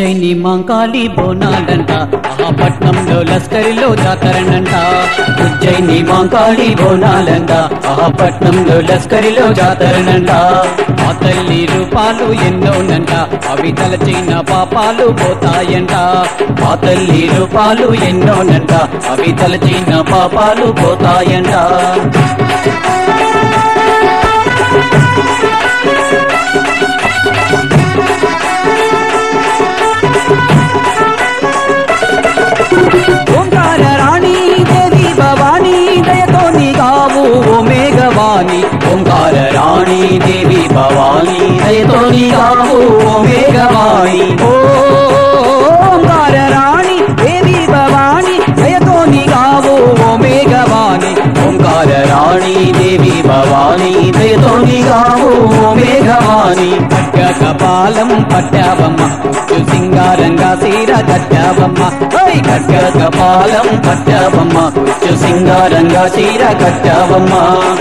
ఉజ్జయిని మాంకాళి బోనాలంట, మహాపట్నంలో లస్కరిలో జాతరనంట. ఉజ్జయిని మాంకాళి బోనాలంట, మహాపట్నంలో లస్కరిలో జాతరనంట. ఆ తల్లి రూపాలు ఎన్నోనంట, అవి తలచిన పాపాలు పోతాయంట. ఆ తల్లి రూపాలు ఎన్నోనంట, అవి తలచిన పాపాలు పోతాయంట. ఓంకార రాణి దేవి భవానీ దయతో నీగావు ఓ మేఘవాణి. ఓంకార రాణి దేవి భవానీ దయతో నీగావు ఓ మేఘవాణి. ఓంకార రాణి దేవి భవానీ దయతో నీగావు ఓ మేఘవాణి. ఓంకార రాణి దేవి భవానీ దయతో నీగావు ఓ మేఘవాణి. కపాలం పట్టావమ్మ, ఉచ్చు సింగారంగా సీర కట్టావమ్మ. ఖడ్గ కపాలం పట్టావమ్మ, ఉచ్చు సింగారంగా చీర కట్టావమ్మ.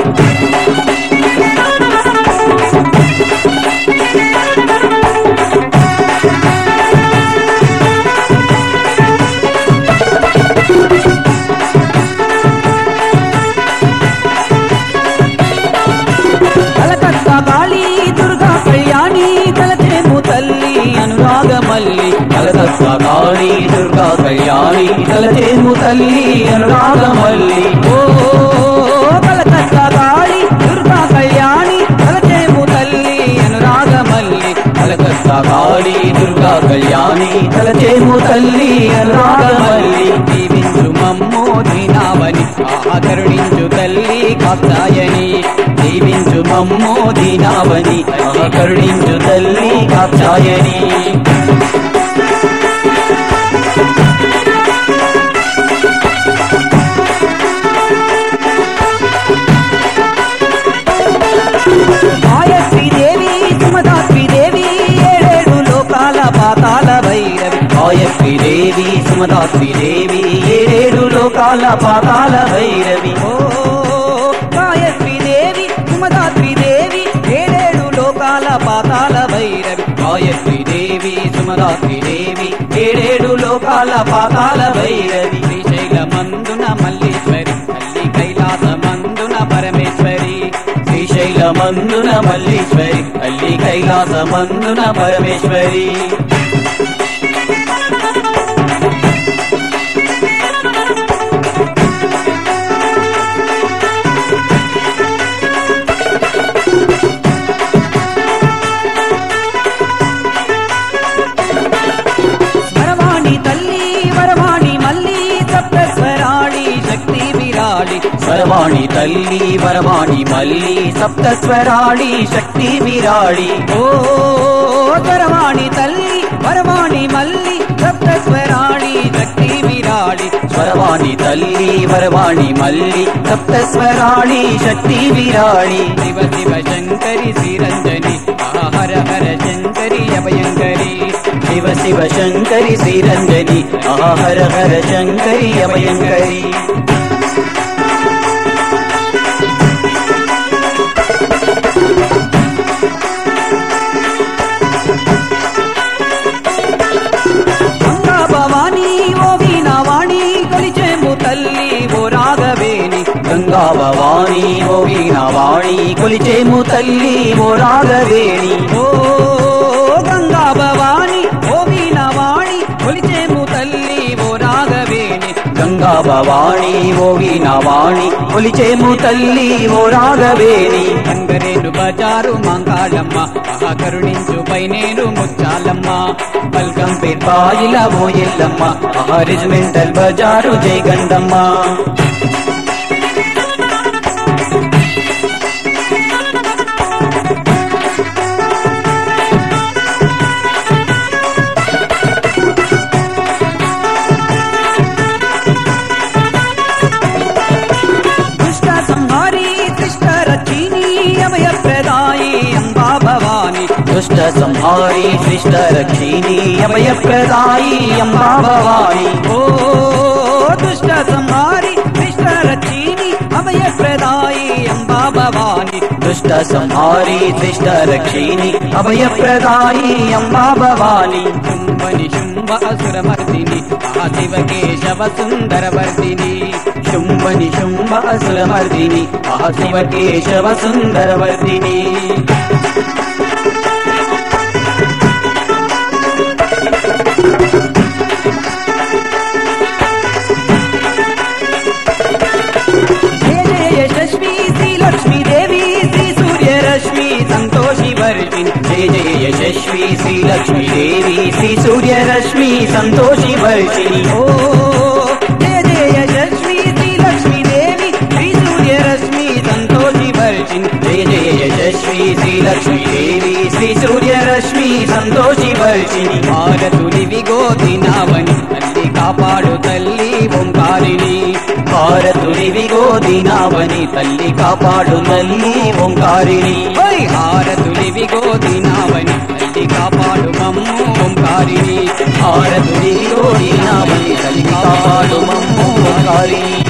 కలకత్తా కాళీ దుర్గా కళ్యాణి తలచేము తల్లి అనురాగమల్లి. కలకత్తా కాళీ దుర్గా కళ్యాణి తలచేము తల్లి అనురాగమల్లి. ఓ కలకత్తా కాళీ దుర్గా కళ్యాణి తలచేము తల్లి అనురాగమల్లి. కలకత్తా కాళీ దుర్గా కళ్యాణి తలచేము తల్లి అనురాగమల్లి. దీవించు మమ్మో దీనావని, కరుణించు తల్లి కాత్యాయని. దీవించు మమ్మో దీనావని, కరుణించు తల్లి కాత్యాయని. గాయత్రీ దేవి సుమదాత్రి దేవి ఏడేడు లోకాల పాతాల భైరవి. గాయత్రీ దేవి సుమదాత్రి దేవి ఏడేడు లోకాల పాతాల భైరవి. ఓ గాయత్రీ దేవి సుమదాత్రి దేవి ఏడేడు లోకాల పాతాల భైరవి. గాయత్రీ దేవి సుమదాత్రి దేవి ఏడేడు లోకాల పాతాల భైరవి. శ్రీశైలమందున మల్లీశ్వరి, తల్లి కైలాసమందున పరమేశ్వరి. శ్రీశైలమందున మల్లీశ్వరి, తల్లి కైలాసమందున పరమేశ్వరి. స్వరవాణి తల్లి వరవాణి మల్లి సప్తస్వరాళి శక్తి విరాళి. స్వరవాణి తల్లి వరవాణి మల్లి సప్తస్వరాళి శక్తి విరాళి. ఓ స్వరవాణి తల్లి వరవాణి మల్లి సప్తస్వరాళి శక్తి విరాళి. స్వరవాణి తల్లి వరవాణి మల్లి సప్తస్వరాళి శక్తి విరాళి. శివ శివ శంకరి శ్రీరంజని, హర హర శంకరి అభయంకరి. శివ శివ శంకరి శ్రీరంజని, హర హర శంకరి అభయంకరి. గంగా భవానీ ఓ వీణావాణి కొలిచేము తల్లి ఓ రాఘవేణి. గంగా భవానీ ఓ వీణావాణి కొలిచేము తల్లి ఓ రాఘవేణి. ఓ గంగా భవానీ ఓ వీణావాణి కొలిచేము తల్లి ఓ రాఘవేణి. గంగా భవానీ ఓ వీణావాణి కొలిచేము తల్లి ఓ రాఘవేణి. గంగరేను బజారు మాంకాళమ్మ, కరుణించు పైనేరు ముచ్చాలమ్మ. పల్కం పేర్పాయిల ఓ ఎల్లమ్మ, రిజిమెంటల్ బజారు జయగండమ్మ. దుష్ట సంహారి కృష్ణ రక్షిణి అభయ ప్రదాయి అంబా భవాని. దుష్ట సంహారి శిష్ట రక్షిణి అభయ ప్రదాయి అంబా భవాని. ఓ దుష్ట సంహారి శిష్ట రక్షిణి అభయ ప్రదాయి అంబా భవాని. దుష్ట సంహారి శిష్ట రక్షిణి అభయప్రదాయి అంబా భవాని శుంభని శుంభ అసురమర్దిని మహాశివ కేశవ సుందరవర్దిని శుంభని శుంభ అసురమర్దిని మహాశివ కేశవ సుందరవర్దిని जय जय यशस्वी श्री लक्ष्मी देवी श्री सूर्य रश्मि संतोषी वर्षिणी ओ जय जय यशस्वी श्री लक्ष्मी देवी श्री सूर्य रश्मि संतोषी वर्षिणी जय जय यशस्वी श्री लक्ष्मी देवी श्री सूर्य रश्मि संतोषी वर्षिणी భారతుని విగోదినావని తల్లి కాపాడు తల్లి ఓంకారిణి భారతుని విగోదినావని తల్లి కాపాడు తల్లి ఓంకారిణి హారతుని విగోదినావని తల్లి కాపాడు మమ్ము ఓంకారిణి భారతుని విగోదినావని తల్లి కాపాడు మమ్ము ఓంకారిణి